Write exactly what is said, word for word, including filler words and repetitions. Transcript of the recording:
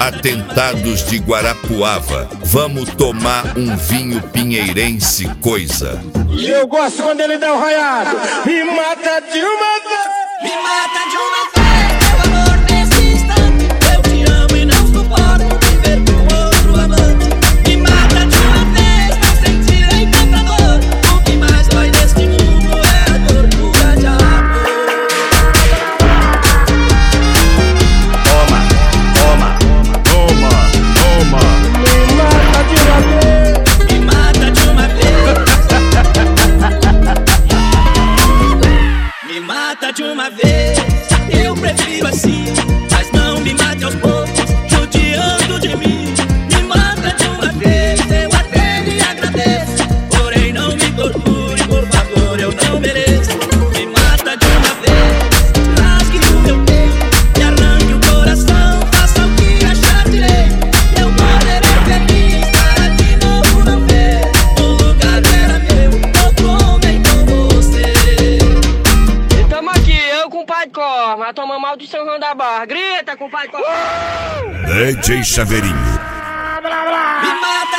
Atentados de Guarapuava, vamos tomar um vinho pinheirense coisa. E eu gosto quando ele dá o raiado. Me mata de uma vez. Me mata de uma vez, meu amor, nesse instante. Eu te amo e não suporto viver com outro amante. Me mata de uma vez, não sentirei tanta dor. O que mais dói neste mundo é a tortura de amor. Toma, toma, toma, toma. Me mata de uma vez. Me mata de uma vez. Me mata de uma vez. Eu prefiro assim, mas não me mate aos poucos, judiando de mim. Me mata de uma vez, eu até lhe agradeço. Porém não me torture, por favor, eu não mereço. Me mata de uma vez, rasgue o meu peito e arranque o coração. Faça o que achar direito. Eu poderei feliz para de novo não ver o lugar era meu, outro homem com você. E tamo aqui, eu com o pai de Corma, toma maldição João da Barra. Grita com o pai de Corma. D J Chaveirinho. Me mata